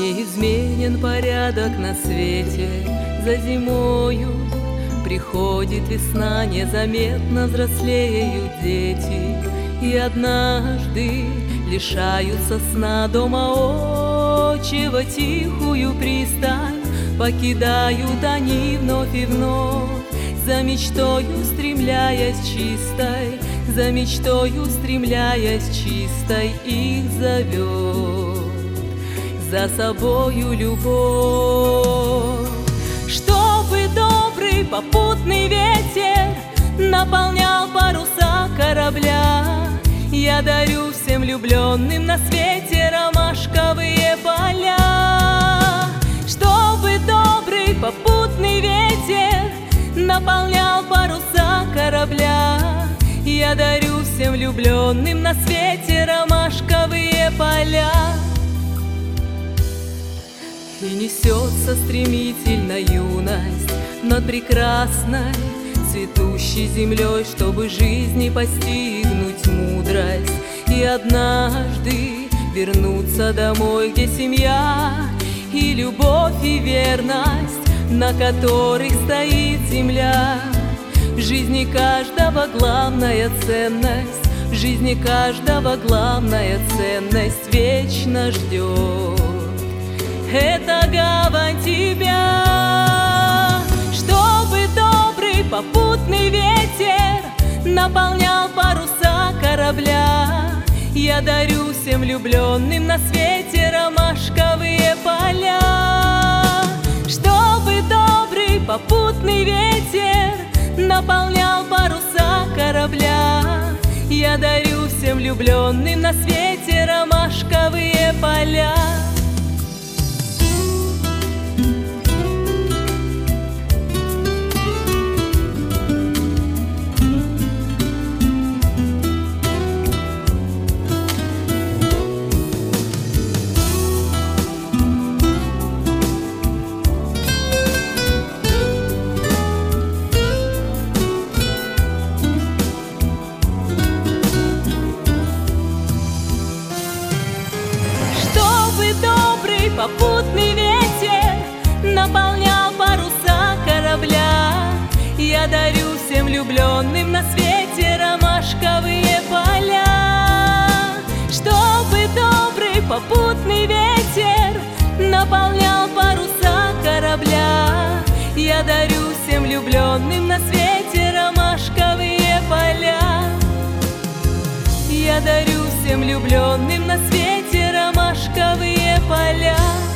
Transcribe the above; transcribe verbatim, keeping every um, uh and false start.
Неизменен порядок на свете. За зимою приходит весна, незаметно взрослеют дети, и однажды лишаются сна. Дома отчего тихую пристань покидают они вновь и вновь, за мечтою стремляясь чистой, за мечтою стремляясь чистой, их зовет за собою любовь. Чтобы добрый попутный ветер наполнял паруса корабля, я дарю всем влюбленным на свете ромашковые поля. Чтобы добрый попутный ветер наполнял паруса корабля, я дарю всем влюбленным на свете ромашковые поля. И несется стремительно юность над прекрасной цветущей землей, чтобы жизни постигнуть мудрость и однажды вернуться домой, где семья и любовь и верность, на которых стоит земля. В жизни каждого главная ценность, в жизни каждого главная ценность вечно ждет. Это гавань тебя. Чтобы добрый попутный ветер наполнял паруса корабля, я дарю всем влюбленным на свете ромашковые поля. Чтобы добрый попутный ветер наполнял паруса корабля, я дарю всем влюбленным на свете ромашковые поля. Попутный ветер наполнял паруса корабля, я дарю всем влюбленным на свете ромашковые поля. Чтобы добрый попутный ветер наполнял паруса корабля, я дарю всем влюбленным на свете ромашковые поля. Я дарю всем влюбленным на свете ромашковые поля.